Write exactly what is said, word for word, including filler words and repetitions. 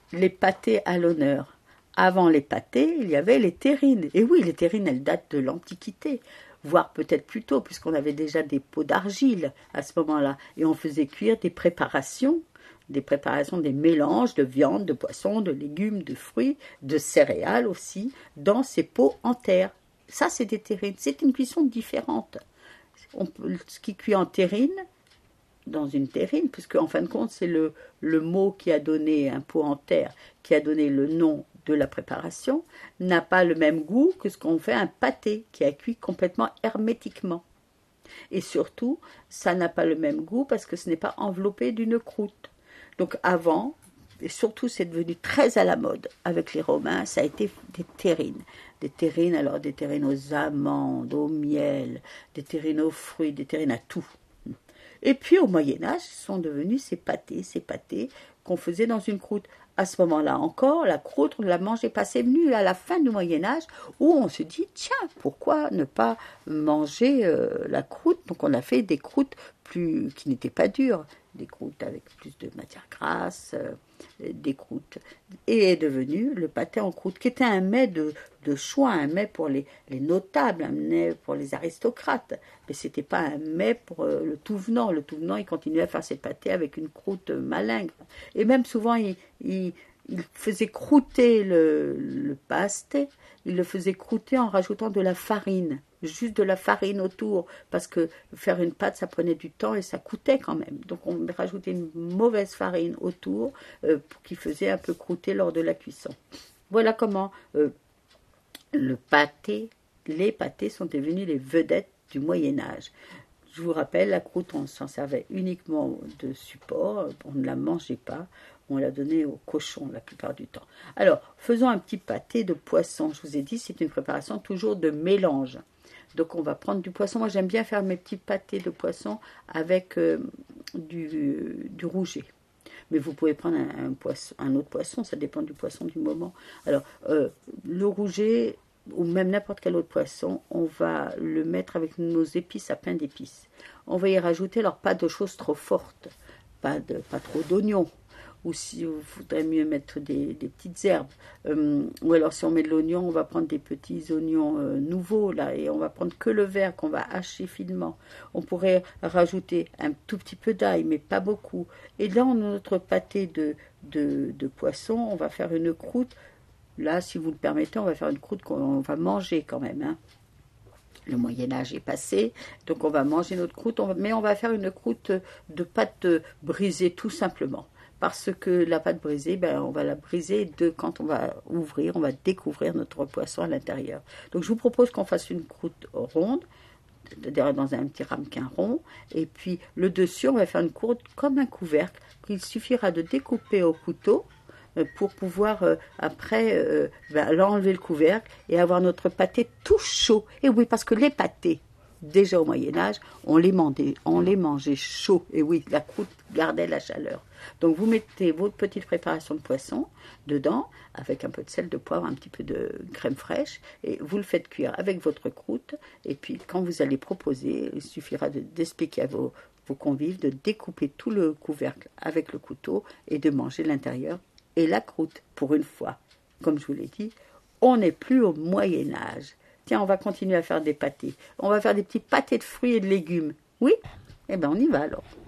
les pâtés à l'honneur. Avant les pâtés, il y avait les terrines. Et oui, les terrines, elles datent de l'Antiquité, voire peut-être plus tôt, puisqu'on avait déjà des pots d'argile à ce moment-là. Et on faisait cuire des préparations, des préparations, des mélanges de viande, de poisson, de légumes, de fruits, de céréales aussi, dans ces pots en terre. Ça, c'est des terrines. C'est une cuisson différente. On peut, ce qui cuit en terrine, dans une terrine, puisque en fin de compte, c'est le, le mot qui a donné un pot en terre, qui a donné le nom de la préparation, n'a pas le même goût que ce qu'on fait un pâté, qui a cuit complètement hermétiquement. Et surtout, ça n'a pas le même goût parce que ce n'est pas enveloppé d'une croûte. Donc avant, et surtout c'est devenu très à la mode avec les Romains, ça a été des terrines. Des terrines, alors des terrines aux amandes, au miel, des terrines aux fruits, des terrines à tout. Et puis au Moyen-Âge, sont devenus ces pâtés, ces pâtés qu'on faisait dans une croûte. À ce moment-là encore, la croûte, on ne la mangeait pas. C'est venu à la fin du Moyen-Âge où on se dit, tiens, pourquoi ne pas manger euh, la croûte? Donc on a fait des croûtes plus, qui n'étaient pas dures, des croûtes avec plus de matière grasse, euh, des croûtes. Et est devenu le pâté en croûte, qui était un mets de, de choix, un mets pour les, les notables, un mets pour les aristocrates. Mais ce n'était pas un mets pour euh, le tout venant. Le tout venant, il continuait à faire ses pâtés avec une croûte malingre. Et même souvent, il, il, il faisait croûter le, le pasté, il le faisait croûter en rajoutant de la farine, juste de la farine autour, parce que faire une pâte, ça prenait du temps et ça coûtait quand même. Donc on rajoutait une mauvaise farine autour euh, qui faisait un peu croûter lors de la cuisson. Voilà comment euh, le pâté, les pâtés sont devenus les vedettes du Moyen-Âge. Je vous rappelle, la croûte, on s'en servait uniquement de support, on ne la mangeait pas, on la donnait au cochon la plupart du temps. Alors, faisons un petit pâté de poisson. Je vous ai dit, c'est une préparation toujours de mélange. Donc, on va prendre du poisson. Moi, j'aime bien faire mes petits pâtés de poisson avec euh, du, du rouget. Mais vous pouvez prendre un, un, poisson, un autre poisson, ça dépend du poisson du moment. Alors, euh, le rouget, ou même n'importe quel autre poisson, on va le mettre avec nos épices à pain d'épices. On va y rajouter, alors pas de choses trop fortes, pas, de, pas trop d'oignons, ou si vous voudrez mieux mettre des, des petites herbes, euh, ou alors si on met de l'oignon, on va prendre des petits oignons euh, nouveaux, là, et on va prendre que le vert qu'on va hacher finement. On pourrait rajouter un tout petit peu d'ail, mais pas beaucoup. Et dans notre pâté de, de, de poisson, on va faire une croûte. Là, si vous le permettez, on va faire une croûte qu'on va manger quand même. Hein. Le Moyen-Âge est passé, donc on va manger notre croûte, on va, mais on va faire une croûte de pâte brisée tout simplement. Parce que la pâte brisée, ben, on va la briser de quand on va ouvrir, on va découvrir notre poisson à l'intérieur. Donc je vous propose qu'on fasse une croûte ronde, dans un petit ramequin rond, et puis le dessus, on va faire une croûte comme un couvercle, qu'il suffira de découper au couteau, pour pouvoir euh, après euh, ben, l'enlever le couvercle et avoir notre pâté tout chaud. Et oui, parce que les pâtés, déjà au Moyen-Âge, on les mangeait, on les mangeait chaud. Et oui, la croûte gardait la chaleur. Donc vous mettez votre petite préparation de poisson dedans, avec un peu de sel, de poivre, un petit peu de crème fraîche, et vous le faites cuire avec votre croûte. Et puis quand vous allez proposer, il suffira de, d'expliquer à vos, vos convives de découper tout le couvercle avec le couteau et de manger l'intérieur. Et la croûte, pour une fois, comme je vous l'ai dit, on n'est plus au Moyen-Âge. Tiens, on va continuer à faire des pâtés. On va faire des petits pâtés de fruits et de légumes. Oui? Eh bien, on y va alors.